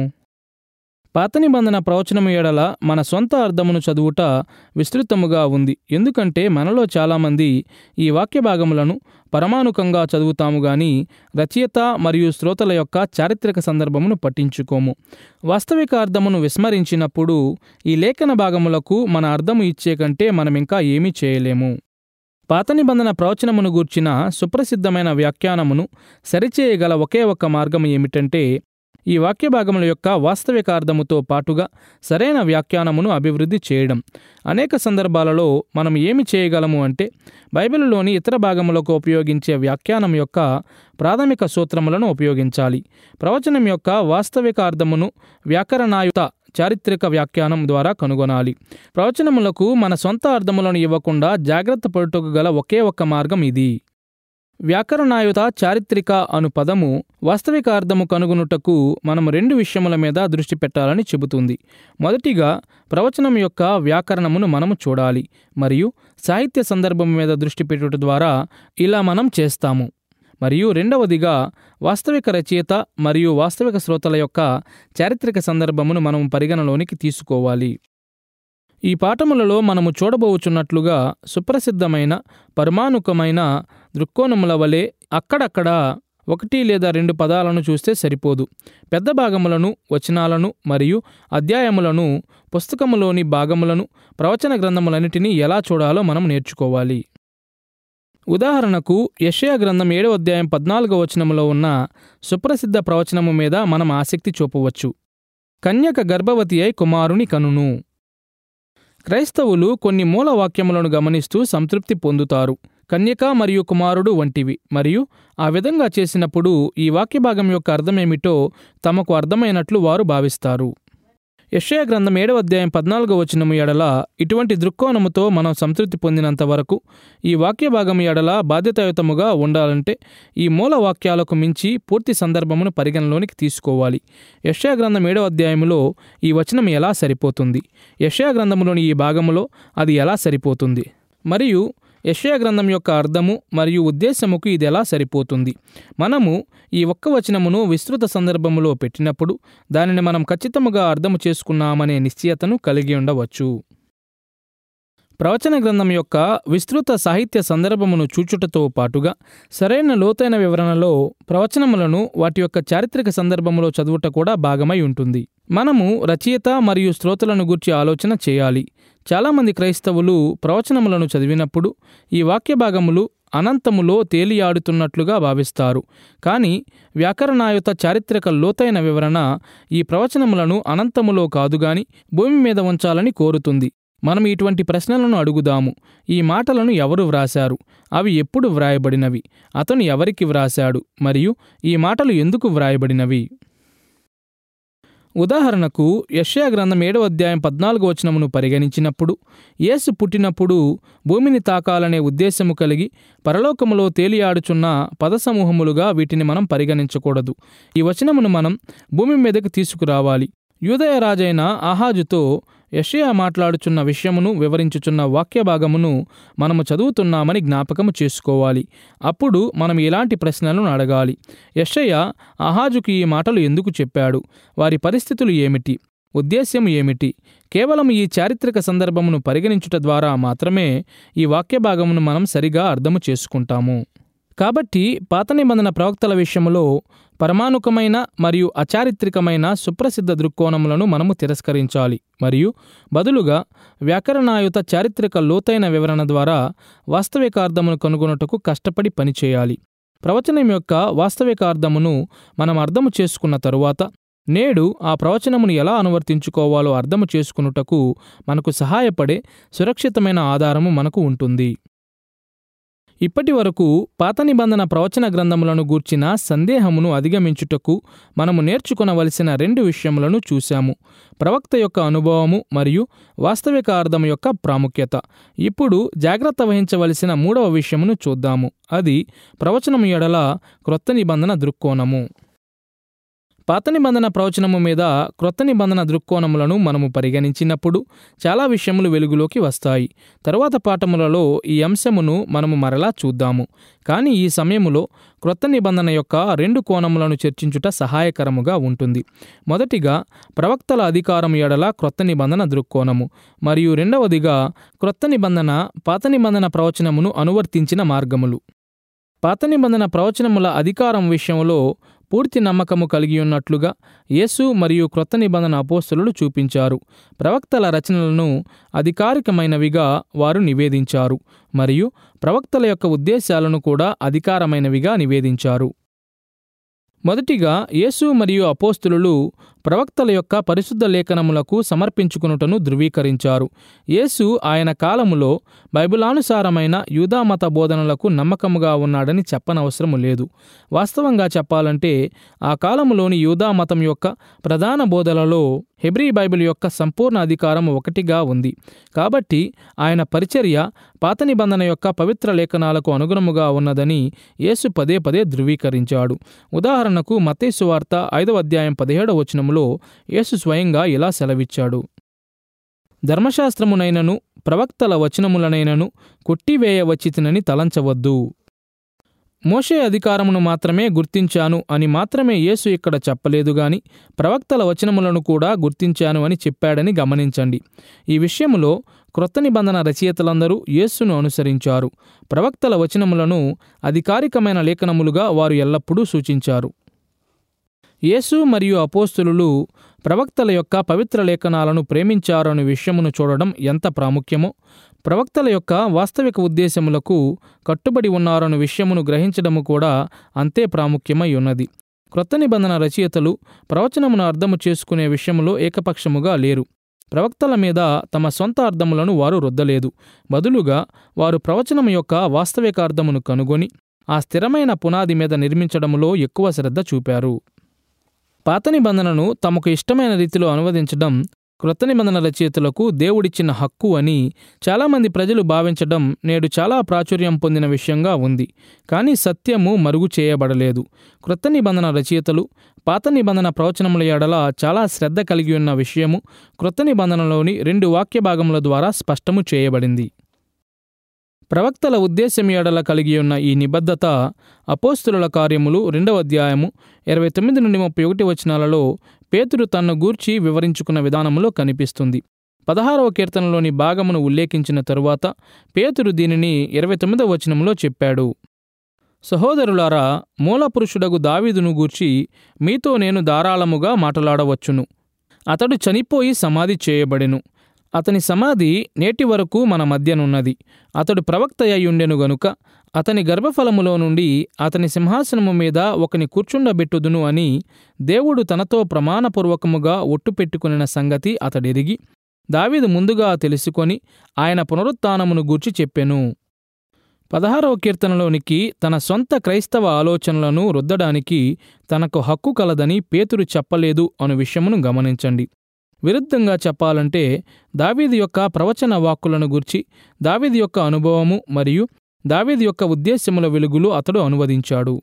పాత నిబంధన ప్రవచనము ఎడల మన సొంత అర్థమును చదువుట విస్తృతముగా ఉంది. ఎందుకంటే మనలో చాలామంది ఈ వాక్య భాగములను పరమాణుకంగా చదువుతాము గాని రచయిత మరియు శ్రోతల యొక్క చారిత్రక సందర్భమును పట్టించుకోము. వాస్తవిక అర్థమును విస్మరించినప్పుడు ఈ లేఖన భాగములకు మన అర్థము ఇచ్చే కంటే మనమింకా ఏమీ చేయలేము. పాత నిబంధన ప్రవచనమును గూర్చిన సుప్రసిద్ధమైన వ్యాఖ్యానమును సరిచేయగల ఒకే ఒక్క మార్గం ఏమిటంటే ఈ వాక్య భాగముల యొక్క వాస్తవిక అర్థముతో పాటుగా సరైన వ్యాఖ్యానమును అభివృద్ధి చేయడం. అనేక సందర్భాలలో మనం ఏమి చేయగలము అంటే బైబిలులోని ఇతర భాగములకు ఉపయోగించే వ్యాఖ్యానం యొక్క ప్రాథమిక సూత్రములను ఉపయోగించాలి. ప్రవచనం యొక్క వాస్తవిక అర్థమును వ్యాకరణాయుత చారిత్రక వ్యాఖ్యానం ద్వారా కనుగొనాలి. ప్రవచనములకు మన సొంత అర్థములను ఇవ్వకుండా జాగ్రత్త పడుటకు గల ఒకే ఒక్క మార్గం ఇది. వ్యాకరణాయుత చారిత్రిక అను పదము వాస్తవిక అర్థము కనుగొనుటకు మనము రెండు విషయముల మీద దృష్టి పెట్టాలని చెబుతుంది. మొదటిగా ప్రవచనం యొక్క వ్యాకరణమును మనము చూడాలి మరియు సాహిత్య సందర్భం మీద దృష్టి పెట్టుట ద్వారా ఇలా మనం చేస్తాము. మరియు రెండవదిగా వాస్తవిక రచయిత మరియు వాస్తవిక శ్రోతల యొక్క చారిత్రక సందర్భమును మనము పరిగణలోనికి తీసుకోవాలి. ఈ పాఠములలో మనము చూడబోచున్నట్లుగా సుప్రసిద్ధమైన పరమాణుకమైన దృక్కోణముల వలె అక్కడక్కడ ఒకటి లేదా రెండు పదాలను చూస్తే సరిపోదు. పెద్ద భాగములను, వచనాలను మరియు అధ్యాయములను, పుస్తకములోని భాగములను, ప్రవచన గ్రంథములన్నిటినీ ఎలా చూడాలో మనం నేర్చుకోవాలి. ఉదాహరణకు యెషయా గ్రంథం ఏడవ అధ్యాయం పద్నాలుగవ వచనములో ఉన్న సుప్రసిద్ధ ప్రవచనము మీద మనం ఆసక్తి చూపవచ్చు. కన్యక గర్భవతి అయి కుమారుని కనును. క్రైస్తవులు కొన్ని మూల వాక్యములను గమనిస్తూ సంతృప్తి పొందుతారు. కన్యక మరియు కుమారుడు వంటివి. మరియు ఆ విధంగా చేసినప్పుడు ఈ వాక్యభాగం యొక్క అర్థమేమిటో తమకు అర్థమైనట్లు వారు భావిస్తారు. యెషయా గ్రంథం ఏడవ అధ్యాయం పద్నాలుగవ వచనము ఎడల ఇటువంటి దృక్కోణముతో మనం సంతృప్తి పొందినంత వరకు ఈ వాక్యభాగము ఎడల బాధ్యతాయుతముగా ఉండాలంటే ఈ మూల వాక్యాలకు మించి పూర్తి సందర్భమును పరిగణలోనికి తీసుకోవాలి. యెషయా గ్రంథం ఏడవ అధ్యాయములో ఈ వచనం ఎలా సరిపోతుంది? యెషయా గ్రంథములోని ఈ భాగములో అది ఎలా సరిపోతుంది? మరియు యెషయా గ్రంథం యొక్క అర్థము మరియు ఉద్దేశముకు ఇది ఎలా సరిపోతుంది? మనము ఈ ఒక్క వచనమును విస్తృత సందర్భములో పెట్టినప్పుడు దానిని మనం ఖచ్చితముగా అర్థము చేసుకున్నామనే నిశ్చయతను కలిగి ఉండవచ్చు. ప్రవచన గ్రంథం యొక్క విస్తృత సాహిత్య సందర్భమును చూచుటతో పాటుగా సరైన లోతైన వివరణలో ప్రవచనములను వాటి యొక్క చారిత్రక సందర్భములో చదువుట కూడా భాగమై ఉంటుంది. మనము రచయిత మరియు శ్రోతలను గూర్చి ఆలోచన చేయాలి. చాలామంది క్రైస్తవులు ప్రవచనములను చదివినప్పుడు ఈ వాక్య భాగములు అనంతములో తేలియాడుతున్నట్లుగా భావిస్తారు. కానీ వ్యాకరణాయుత చారిత్రక లోతైన వివరణ ఈ ప్రవచనములను అనంతములో కాదుగాని భూమి మీద ఉంచాలని కోరుతుంది. మనం ఇటువంటి ప్రశ్నలను అడుగుదాము. ఈ మాటలను ఎవరు వ్రాశారు? అవి ఎప్పుడు వ్రాయబడినవి? అతను ఎవరికి వ్రాశాడు? మరియు ఈ మాటలు ఎందుకు వ్రాయబడినవి? ఉదాహరణకు యెషయా గ్రంథం ఏడవ అధ్యాయం పద్నాలుగో వచనమును పరిగణించినప్పుడు యేసు పుట్టినప్పుడు భూమిని తాకాలనే ఉద్దేశము కలిగి పరలోకములో తేలియాడుచున్న పదసమూహములుగా వీటిని మనం పరిగణించకూడదు. ఈ వచనమును మనం భూమి మీదకి తీసుకురావాలి. యూదయ రాజైన ఆహాజుతో యెషయా మాట్లాడుచున్న విషయమును వివరించుచున్న వాక్య భాగమును మనము చదువుతున్నామని జ్ఞాపకము చేసుకోవాలి. అప్పుడు మనం ఇలాంటి ప్రశ్నలను అడగాలి. యెషయా ఆహాజుకు ఈ మాటలు ఎందుకు చెప్పాడు? వారి పరిస్థితులు ఏమిటి? ఉద్దేశ్యం ఏమిటి? కేవలం ఈ చారిత్రక సందర్భమును పరిగణించుట ద్వారా మాత్రమే ఈ వాక్య భాగమును మనం సరిగా అర్థము చేసుకుంటాము. కాబట్టి పాత నిబంధన ప్రవక్తల విషయములో పరమాణుకమైన మరియు అచారిత్రికమైన సుప్రసిద్ధ దృక్కోణములను మనము తిరస్కరించాలి మరియు బదులుగా వ్యాకరణాయుత చారిత్రక లోతైన వివరణ ద్వారా వాస్తవిక అర్థమును కనుగొనుటకు కష్టపడి పనిచేయాలి. ప్రవచనం యొక్క వాస్తవిక అర్థమును మనం అర్థము చేసుకున్న తరువాత నేడు ఆ ప్రవచనమును ఎలా అనువర్తించుకోవాలో అర్థము చేసుకునుటకు మనకు సహాయపడే సురక్షితమైన ఆధారము మనకు ఉంటుంది. ఇప్పటి వరకు పాత నిబంధన ప్రవచన గ్రంథములను గూర్చిన సందేహమును అధిగమించుటకు మనము నేర్చుకొనవలసిన రెండు విషయములను చూశాము: ప్రవక్త యొక్క అనుభవము మరియు వాస్తవిక అర్థం యొక్క ప్రాముఖ్యత. ఇప్పుడు జాగ్రత్త వహించవలసిన మూడవ విషయమును చూద్దాము. అది ప్రవచనము ఎడల క్రొత్త నిబంధన దృక్కోణము. పాత నిబంధన ప్రవచనము మీద క్రొత్త నిబంధన దృక్కోణములను మనము పరిగణించినప్పుడు చాలా విషయములు వెలుగులోకి వస్తాయి. తరువాత పాఠములలో ఈ అంశమును మనము మరలా చూద్దాము. కానీ ఈ సమయములో క్రొత్త నిబంధన యొక్క రెండు కోణములను చర్చించుట సహాయకరముగా ఉంటుంది. మొదటిగా ప్రవక్తల అధికారం ఎడల క్రొత్త నిబంధన దృక్కోణము, మరియు రెండవదిగా క్రొత్త నిబంధన పాత నిబంధన ప్రవచనమును అనువర్తించిన మార్గములు. పాత నిబంధన ప్రవచనముల అధికారం విషయంలో పూర్తి నమ్మకము కలిగి ఉన్నట్లుగా యేసు మరియు క్రొత్త నిబంధన అపోస్తలులు చూపించారు. ప్రవక్తల రచనలను అధికారికమైనవిగా వారు నివేదించారు మరియు ప్రవక్తల యొక్క ఉద్దేశాలను కూడా అధికారమైనవిగా నివేదించారు. మొదటిగా యేసు మరియు అపోస్తలులు ప్రవక్తల యొక్క పరిశుద్ధ లేఖనములకు సమర్పించుకునుటను ధృవీకరించారు. యేసు ఆయన కాలములో బైబిలానుసారమైన యూదామత బోధనలకు నమ్మకముగా ఉన్నాడని చెప్పనవసరము లేదు. వాస్తవంగా చెప్పాలంటే ఆ కాలములోని యూదామతం యొక్క ప్రధాన బోధనలలో హెబ్రీ బైబిల్ యొక్క సంపూర్ణ అధికారం ఒకటిగా ఉంది. కాబట్టి ఆయన పరిచర్య పాత నిబంధన యొక్క పవిత్ర లేఖనాలకు అనుగుణముగా ఉన్నదని యేసు పదే పదే ధృవీకరించాడు. ఉదాహరణకు మత్తయి సువార్త ఐదవ అధ్యాయం పదిహేడవ వచనములో యేసు స్వయంగా ఇలా సెలవిచ్చాడు: ధర్మశాస్త్రమునైనను ప్రవక్తల వచనములనైనను కొట్టివేయవచ్చితినని తలంచవద్దు. మోషే అధికారమును మాత్రమే గుర్తించాను అని మాత్రమే యేసు ఇక్కడ చెప్పలేదు గాని ప్రవక్తల వచనములను కూడా గుర్తించాను అని చెప్పాడని గమనించండి. ఈ విషయములో క్రొత్త నిబంధన రచయితలందరూ యేసును అనుసరించారు. ప్రవక్తల వచనములను అధికారికమైన లేఖనములుగా వారు ఎల్లప్పుడూ సూచించారు. యేసు మరియు అపోస్తలులు ప్రవక్తల యొక్క పవిత్ర లేఖనాలను ప్రేమించారనే విషయమును చూడడం ఎంత ప్రాముఖ్యమో, ప్రవక్తల యొక్క వాస్తవిక ఉద్దేశములకు కట్టుబడి ఉన్నారనే విషయమును గ్రహించడము కూడా అంతే ప్రాముఖ్యమై ఉన్నది. క్రొత్త నిబంధన రచయితలు ప్రవచనమును అర్థము చేసుకునే విషయములో ఏకపక్షముగా లేరు. ప్రవక్తల మీద తమ సొంత అర్థములను వారు రుద్దలేదు. బదులుగా వారు ప్రవచనము యొక్క వాస్తవిక అర్థమును కనుగొని ఆ స్థిరమైన పునాది మీద నిర్మించడములో ఎక్కువ శ్రద్ధ చూపారు. పాత నిబంధనను తమకు ఇష్టమైన రీతిలో అనువదించడం క్రొత్త నిబంధన రచయితలకు దేవుడిచ్చిన హక్కు అని చాలామంది ప్రజలు భావించడం నేడు చాలా ప్రాచుర్యం పొందిన విషయంగా ఉంది. కానీ సత్యము మరుగు చేయబడలేదు. క్రొత్త నిబంధన రచయితలు పాత నిబంధన ప్రవచనముల ఎడల చాలా శ్రద్ధ కలిగి ఉన్న విషయము క్రొత్త నిబంధనలోని రెండు వాక్య భాగముల ద్వారా స్పష్టము చేయబడింది. ప్రవక్తల ఉద్దేశం ఎడల కలిగి ఉన్న ఈ నిబద్ధత అపోస్తుల కార్యములు రెండవ అధ్యాయము ఇరవై తొమ్మిది నుండి ముప్పై ఒకటి వచనాలలో పేతురు తన్ను గూర్చి వివరించుకున్న విధానంలో కనిపిస్తుంది. పదహారవ కీర్తనలోని భాగమును ఉల్లేఖించిన తరువాత పేతురు దీనిని ఇరవై తొమ్మిదవ వచనంలో చెప్పాడు. సహోదరులారా, మూలపురుషుడగు దావీదును గూర్చి మీతో నేను ధారాళముగా మాట్లాడవచ్చును. అతడు చనిపోయి సమాధి చేయబడెను. అతని సమాధి నేటి వరకు మన మధ్యనున్నది. అతడు ప్రవక్త అయ్యుండెను గనుక అతని గర్భఫలములో నుండి అతని సింహాసనము మీద ఒకని కూర్చుండబెట్టుదును అని దేవుడు తనతో ప్రమాణపూర్వకముగా ఒట్టు పెట్టుకునిన సంగతి అతడెరిగి దావీదు ముందుగా తెలుసుకొని ఆయన పునరుత్థానమును గూర్చి చెప్పెను. పదహారవ కీర్తనలోనికి తన సొంత క్రైస్తవ ఆలోచనలను రుద్దడానికి తనకు హక్కు కలదని పేతురు చెప్పలేదు అను విషయమును గమనించండి. విరుద్ధంగా చెప్పాలంటే దావీదు యొక్క ప్రవచన వాక్కులను గూర్చి దావీదు యొక్క అనుభవము మరియు దావీదు యొక్క ఉద్దేశ్యముల వెలుగులు అతడు అనువదించాడు.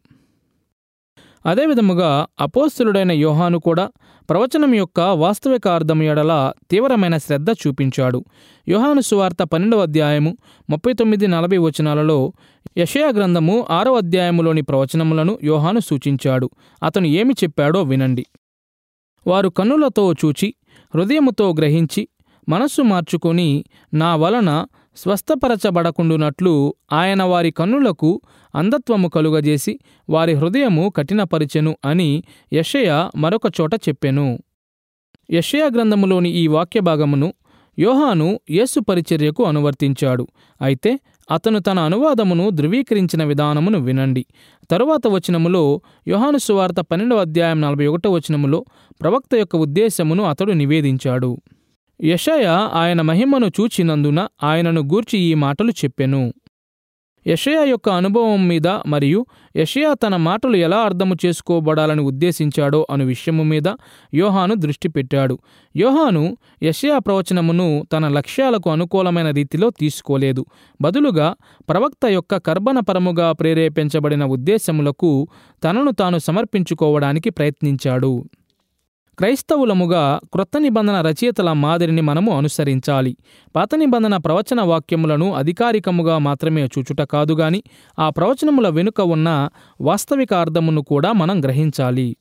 అదేవిధముగా అపోస్తలుడైన యోహాను కూడా ప్రవచనం యొక్క వాస్తవిక అర్థం ఎడల తీవ్రమైన శ్రద్ధ చూపించాడు. యోహాను సువార్త పన్నెండవ అధ్యాయము ముప్పై తొమ్మిది నలభై వచనాలలో యెషయా గ్రంథము ఆరవ అధ్యాయములోని ప్రవచనములను యోహాను సూచించాడు. అతను ఏమి చెప్పాడో వినండి. వారు కన్నులతో చూచి హృదయముతో గ్రహించి మనస్సు మార్చుకొని నా వలన స్వస్థపరచబడకుండునట్లు ఆయన వారి కన్నులకు అంధత్వము కలుగజేసి వారి హృదయము కఠినపరిచెను అని యెషయా మరొక చోట చెప్పెను. యెషయా గ్రంథములోని ఈ వాక్యభాగమును యోహాను యేసు పరిచర్యకు అనువర్తించాడు. అయితే అతను తన అనువాదమును ధృవీకరించిన విధానమును వినండి. తరువాత వచనములో యోహాను సువార్త పన్నెండవ అధ్యాయం నలభై ఒకటో వచనములో ప్రవక్త యొక్క ఉద్దేశమును అతడు నివేదించాడు. యెషయా ఆయన మహిమను చూచినందున ఆయనను గూర్చి ఈ మాటలు చెప్పెను. యెషయా యొక్క అనుభవం మీద మరియు యెషయా తన మాటలు ఎలా అర్థము చేసుకోబడాలని ఉద్దేశించాడో అను విషయము మీద యోహాను దృష్టి పెట్టాడు. యోహాను యెషయా ప్రవచనమును తన లక్ష్యాలకు అనుకూలమైన రీతిలో తీసుకోలేదు. బదులుగా ప్రవక్త యొక్క కర్బనపరముగా ప్రేరేపించబడిన ఉద్దేశములకు తనను తాను సమర్పించుకోవడానికి ప్రయత్నించాడు. క్రైస్తవులముగా క్రొత్త నిబంధన రచయితల మాదిరిని మనము అనుసరించాలి. పాత నిబంధన ప్రవచన వాక్యములను అధికారికముగా మాత్రమే చూచుట కాదుగాని ఆ ప్రవచనముల వెనుక ఉన్న వాస్తవిక అర్థమును కూడా మనం గ్రహించాలి.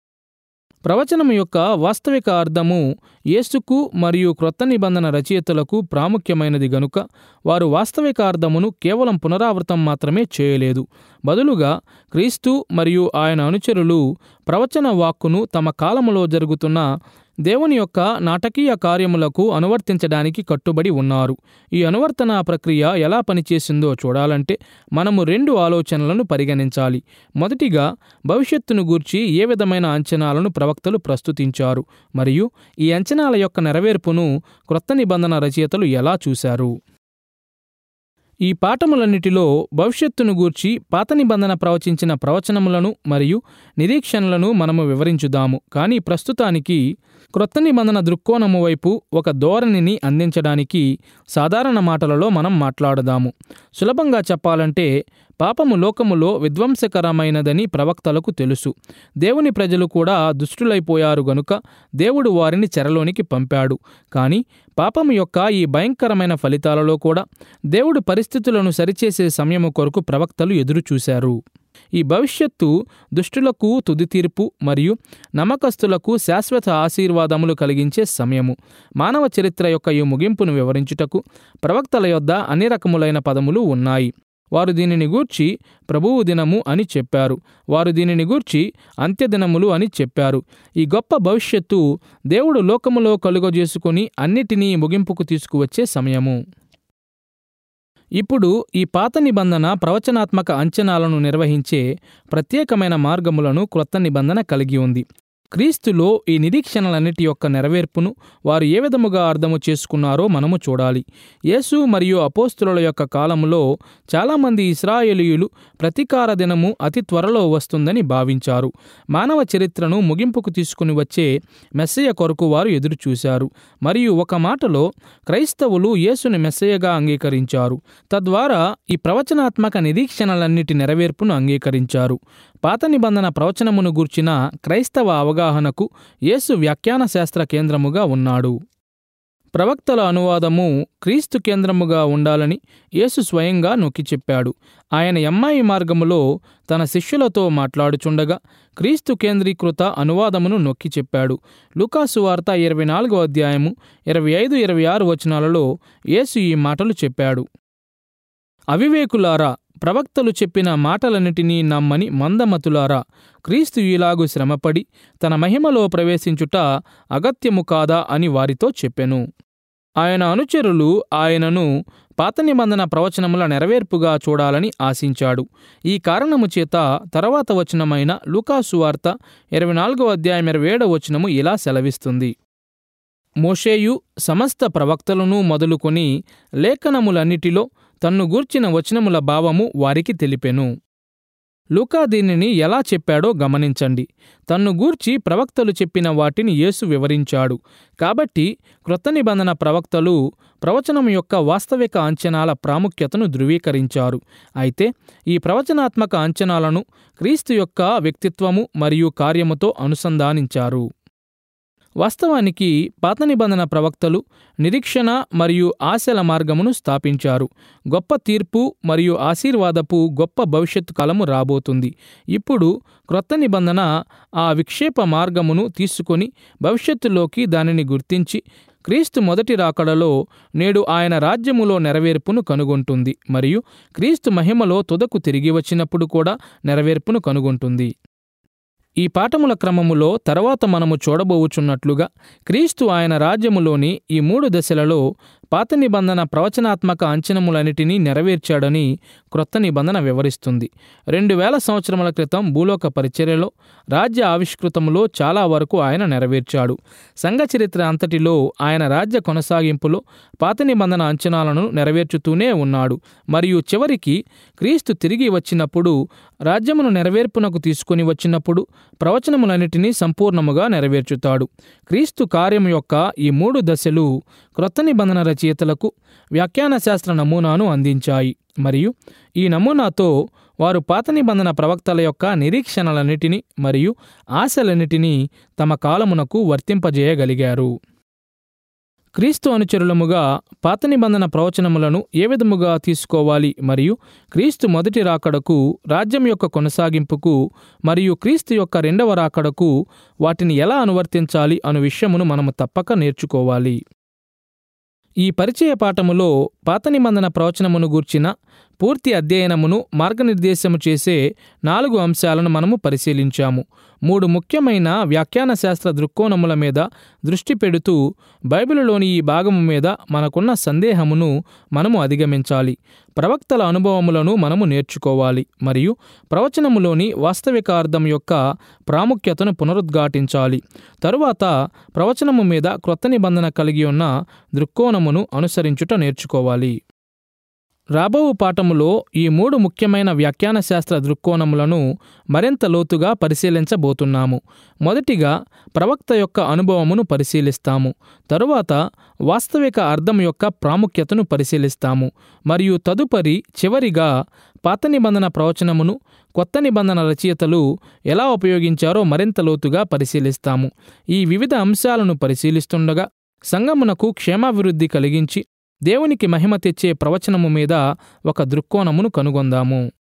ప్రవచనము యొక్క వాస్తవిక అర్థము యేసుకు మరియు క్రొత్త నిబంధన రచయితలకు ప్రాముఖ్యమైనది గనుక వారు వాస్తవిక అర్థమును కేవలం పునరావృతం మాత్రమే చేయలేదు. బదులుగా క్రీస్తు మరియు ఆయన అనుచరులు ప్రవచన వాక్కును తమ కాలములో జరుగుతున్న దేవుని యొక్క నాటకీయ కార్యములకు అనువర్తించడానికి కట్టుబడి ఉన్నారు. ఈ అనువర్తన ప్రక్రియ ఎలా పనిచేసిందో చూడాలంటే మనము రెండు ఆలోచనలను పరిగణించాలి. మొదటిగా, భవిష్యత్తును గూర్చి ఏ విధమైన అంచనాలను ప్రవక్తలు ప్రస్తుతించారు మరియు ఈ అంచనాల యొక్క నెరవేర్పును క్రొత్త నిబంధన రచయితలు ఎలా చూశారు. ఈ పాఠములన్నిటిలో భవిష్యత్తును గూర్చి పాత నిబంధన ప్రవచించిన ప్రవచనములను మరియు నిరీక్షణలను మనము వివరించుదాము. కానీ ప్రస్తుతానికి క్రొత్త నిబంధన దృక్కోణము వైపు ఒక ధోరణిని అందించడానికి సాధారణ మాటలలో మనం మాట్లాడదాము. సులభంగా చెప్పాలంటే పాపము లోకములో విధ్వంసకరమైనదని ప్రవక్తలకు తెలుసు. దేవుని ప్రజలు కూడా దుష్టులైపోయారు గనుక దేవుడు వారిని చెరలోనికి పంపాడు. కానీ పాపము యొక్క ఈ భయంకరమైన ఫలితాలలో కూడా దేవుడు పరిస్థితులను సరిచేసే సమయము కొరకు ప్రవక్తలు ఎదురుచూశారు. ఈ భవిష్యత్తు దుష్టులకు తుది తీర్పు మరియు నమ్మకస్తులకు శాశ్వత ఆశీర్వాదములు కలిగించే సమయము. మానవ చరిత్ర యొక్క ఈ ముగింపును వివరించుటకు ప్రవక్తల యొద్ద అన్ని రకములైన పదములు ఉన్నాయి. వారు దీనిని గూర్చి ప్రభువు దినము అని చెప్పారు. వారు దీనిని గూర్చి అంత్యదినములు అని చెప్పారు. ఈ గొప్ప భవిష్యత్తు దేవుడు లోకములో కలుగజేసుకుని అన్నిటినీ ముగింపుకు తీసుకువచ్చే సమయము. ఇప్పుడు ఈ పాత నిబంధన ప్రవచనాత్మక అంచనాలను నిర్వహించే ప్రత్యేకమైన మార్గములను క్రొత్త నిబంధన కలిగి ఉంది. క్రీస్తులో ఈ నిరీక్షణలన్నిటి యొక్క నెరవేర్పును వారు ఏ విధముగా అర్థము చేసుకున్నారో మనము చూడాలి. యేసు మరియు అపోస్తుల యొక్క కాలములో చాలామంది ఇశ్రాయేలీయులు ప్రతీకార దినము అతి త్వరలో వస్తుందని భావించారు. మానవ చరిత్రను ముగింపుకు తీసుకుని వచ్చే మెస్సయ్య కొరకు వారు ఎదురుచూశారు. మరియు ఒక మాటలో క్రైస్తవులు యేసుని మెస్సయ్యగా అంగీకరించారు. తద్వారా ఈ ప్రవచనాత్మక నిరీక్షణలన్నిటి నెరవేర్పును అంగీకరించారు. పాత నిబంధన ప్రవచనమును గూర్చిన క్రైస్తవ అవగాహనకు యేసు వ్యాఖ్యాన శాస్త్ర కేంద్రముగా ఉన్నాడు. ప్రవక్తల అనువాదము క్రీస్తు కేంద్రముగా ఉండాలని యేసు స్వయంగా నొక్కి చెప్పాడు. ఆయన ఎమ్మాయి మార్గములో తన శిష్యులతో మాట్లాడుచుండగా క్రీస్తు కేంద్రీకృత అనువాదమును నొక్కి చెప్పాడు. లూకాసు వార్త ఇరవై నాలుగో అధ్యాయము ఇరవై ఐదు ఇరవై ఆరు వచనాలలో యేసు ఈ మాటలు చెప్పాడు. అవివేకులారా, ప్రవక్తలు చెప్పిన మాటలన్నిటినీ నమ్మని మందమతులారా, క్రీస్తు ఇలాగు శ్రమపడి తన మహిమలో ప్రవేశించుట అగత్యము కాదా అని వారితో చెప్పెను. ఆయన అనుచరులు ఆయనను పాత నిబంధన ప్రవచనముల నెరవేర్పుగా చూడాలని ఆశించాడు. ఈ కారణము చేత తర్వాత వచనమైన లూకాసు వార్త ఇరవై నాలుగో అధ్యాయం ఇరవై ఏడవ వచనము ఇలా సెలవిస్తుంది: మోషేయు సమస్త ప్రవక్తలను మొదలుకొని లేఖనములన్నిటిలో తన్ను గూర్చిన వచనముల భావము వారికి తెలిపెను. లూకా దీనిని ఎలా చెప్పాడో గమనించండి. తన్ను గూర్చి ప్రవక్తలు చెప్పిన వాటిని యేసు వివరించాడు. కాబట్టి క్రొత్త నిబంధన ప్రవక్తలు ప్రవచనం యొక్క వాస్తవిక అంచనాల ప్రాముఖ్యతను ధృవీకరించారు. అయితే ఈ ప్రవచనాత్మక అంచనాలను క్రీస్తు యొక్క వ్యక్తిత్వము మరియు కార్యముతో అనుసంధానించారు. వాస్తవానికి పాత నిబంధన ప్రవక్తలు నిరీక్షణ మరియు ఆశల మార్గమును స్థాపించారు. గొప్ప తీర్పు మరియు ఆశీర్వాదపు గొప్ప భవిష్యత్తు కాలము రాబోతుంది. ఇప్పుడు క్రొత్త నిబంధన ఆ విక్షేప మార్గమును తీసుకొని భవిష్యత్తులోకి దానిని గుర్తించి క్రీస్తు మొదటి రాకడలో నేడు ఆయన రాజ్యములో నెరవేర్పును కనుగొంటుంది మరియు క్రీస్తు మహిమలో తుదకు తిరిగి వచ్చినప్పుడు కూడా నెరవేర్పును కనుగొంటుంది. ఈ పాఠముల క్రమములో తర్వాత మనము చూడబోవుచున్నట్లుగా క్రీస్తు ఆయన రాజ్యములోని ఈ మూడు దశలలో పాత నిబంధన ప్రవచనాత్మక అంచనములన్నిటినీ నెరవేర్చాడని క్రొత్త నిబంధన వివరిస్తుంది. రెండు వేల సంవత్సరముల క్రితం భూలోక పరిచర్యలో రాజ్య ఆవిష్కృతములో చాలా వరకు ఆయన నెరవేర్చాడు. సంఘ చరిత్ర అంతటిలో ఆయన రాజ్య కొనసాగింపులో పాత నిబంధన అంచనాలను నెరవేర్చుతూనే ఉన్నాడు. మరియు చివరికి క్రీస్తు తిరిగి వచ్చినప్పుడు రాజ్యమును నెరవేర్పునకు తీసుకుని వచ్చినప్పుడు ప్రవచనములన్నిటినీ సంపూర్ణముగా నెరవేర్చుతాడు. క్రీస్తు కార్యం యొక్క ఈ మూడు దశలు క్రొత్త నిబంధన రచయితలకు వ్యాఖ్యాన శాస్త్ర నమూనాను అందించాయి మరియు ఈ నమూనాతో వారు పాత నిబంధన ప్రవక్తల యొక్క నిరీక్షణలన్నిటినీ మరియు ఆశలన్నిటినీ తమ కాలమునకు వర్తింపజేయగలిగారు. క్రీస్తు అనుచరులముగా పాత నిబంధన ప్రవచనములను ఏ విధముగా తీసుకోవాలి మరియు క్రీస్తు మొదటి రాకడకు, రాజ్యం యొక్క కొనసాగింపుకు మరియు క్రీస్తు యొక్క రెండవ రాకడకు వాటిని ఎలా అనువర్తించాలి అను విషయమును మనము తప్పక నేర్చుకోవాలి. ఈ పరిచయ పాఠములో పాత నిబంధన ప్రవచనమును గూర్చిన పూర్తి అధ్యయనమును మార్గనిర్దేశము చేసే నాలుగు అంశాలను మనము పరిశీలించాము. మూడు ముఖ్యమైన వ్యాఖ్యాన శాస్త్ర దృక్కోణముల మీద దృష్టి పెడుతూ బైబిలులోని ఈ భాగము మీద మనకున్న సందేహమును మనము అధిగమించాలి. ప్రవక్తల అనుభవములను మనము నేర్చుకోవాలి మరియు ప్రవచనములోని వాస్తవిక అర్థం యొక్క ప్రాముఖ్యతను పునరుద్ఘాటించాలి. తరువాత ప్రవచనము మీద క్రొత్త నిబంధన కలిగి ఉన్న దృక్కోణమును అనుసరించుట నేర్చుకోవాలి. రాబో పాఠములో ఈ మూడు ముఖ్యమైన వ్యాఖ్యాన శాస్త్ర దృక్కోణములను మరింత లోతుగా పరిశీలించబోతున్నాము. మొదటిగా ప్రవక్త యొక్క అనుభవమును పరిశీలిస్తాము. తరువాత వాస్తవిక అర్థం యొక్క ప్రాముఖ్యతను పరిశీలిస్తాము మరియు తదుపరి చివరిగా పాత నిబంధన ప్రవచనమును కొత్త నిబంధన రచయితలు ఎలా ఉపయోగించారో మరింత లోతుగా పరిశీలిస్తాము. ఈ వివిధ అంశాలను పరిశీలిస్తుండగా సంఘమునకు క్షేమాభివృద్ధి కలిగించి దేవునికి మహిమ తెచ్చే ప్రవచనము మీద ఒక దృక్కోణమును కనుగొందాము.